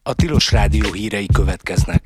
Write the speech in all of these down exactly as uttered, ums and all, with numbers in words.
A Tilos Rádió hírei következnek.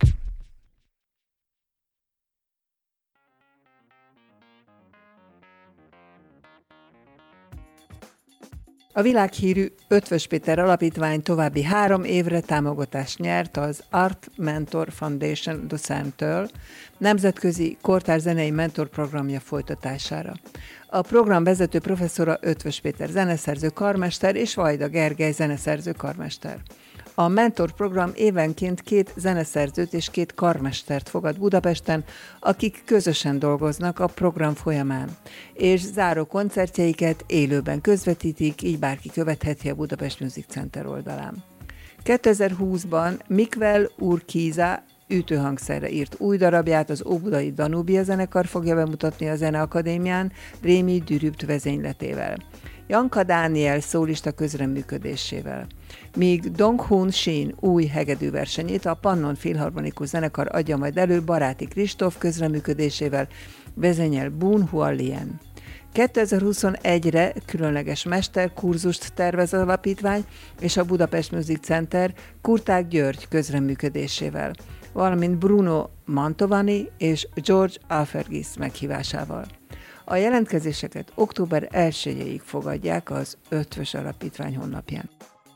A világhírű Eötvös Péter Alapítvány további három évre támogatást nyert az Art Mentor Foundation Lucerne-től nemzetközi kortárs zenei mentorprogramja folytatására. A program vezető professzora Eötvös Péter zeneszerző karmester és Vajda Gergely zeneszerző karmester. A mentorprogram évenként két zeneszerzőt és két karmestert fogad Budapesten, akik közösen dolgoznak a program folyamán, és záró koncertjeiket élőben közvetítik, így bárki követheti a Budapest Music Center oldalán. kétezer-húszban Mikvel Urquiza ütőhangszerre írt új darabját az óbudai Danubia zenekar fogja bemutatni a Zeneakadémián Rémi Dürübt vezényletével. Janka Dániel szólista közreműködésével. Míg Dong-Hun Shin új hegedűversenyét a Pannon Filharmonikus Zenekar adja majd elő Baráti Kristóf közreműködésével, vezényel Bun Hualien. kétezer-huszonegyre különleges mesterkurzust tervez az alapítvány és a Budapest Music Center Kurták György közreműködésével, valamint Bruno Mantovani és George Alfergis meghívásával. A jelentkezéseket október elsejéig fogadják az Eötvös Alapítvány honlapján.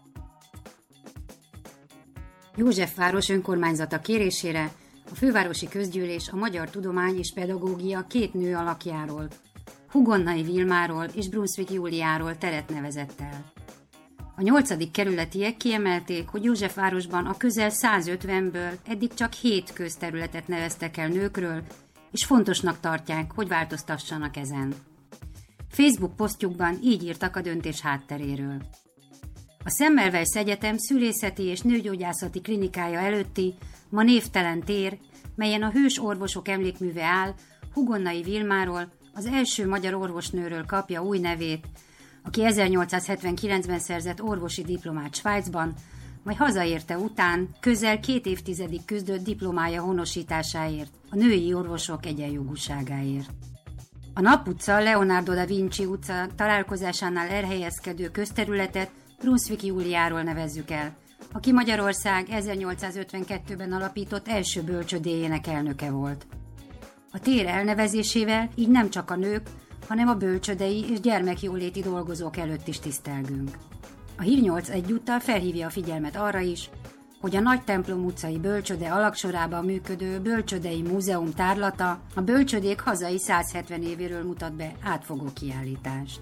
Józsefváros önkormányzata kérésére a fővárosi közgyűlés a magyar tudomány és pedagógia két nő alakjáról, Hugonnai Vilmáról és Brunswick Júliáról teret nevezett el. A nyolcadik kerületiek kiemelték, hogy Józsefvárosban a közel százötvenből eddig csak hét közterületet neveztek el nőkről, és fontosnak tartják, hogy változtassanak ezen. Facebook posztjukban így írtak a döntés hátteréről. A Semmelweis Egyetem szülészeti és nőgyógyászati klinikája előtti ma névtelen tér, melyen a hős orvosok emlékműve áll, Hugonnai Vilmáról, az első magyar orvosnőről kapja új nevét, aki ezernyolcszázhetvenkilencben szerzett orvosi diplomát Svájcban, majd hazaérte után közel két évtizedig küzdött diplomája honosításáért, a női orvosok egyenjogúságáért. A Nap utca, Leonardo da Vinci utca találkozásánál elhelyezkedő közterületet Brunswick Júliáról nevezzük el, aki Magyarország ezernyolcszázötvenkettőben alapított első bölcsödéjének elnöke volt. A tér elnevezésével így nem csak a nők, hanem a bölcsödei és gyermekjóléti dolgozók előtt is tisztelgünk. A Hír nyolc egyúttal felhívja a figyelmet arra is, hogy a Nagy Templom utcai bölcsöde alaksorában működő Bölcsödei Múzeum tárlata a bölcsödék hazai százhetven évéről mutat be átfogó kiállítást.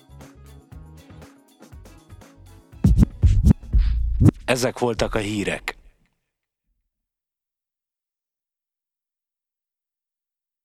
Ezek voltak a hírek.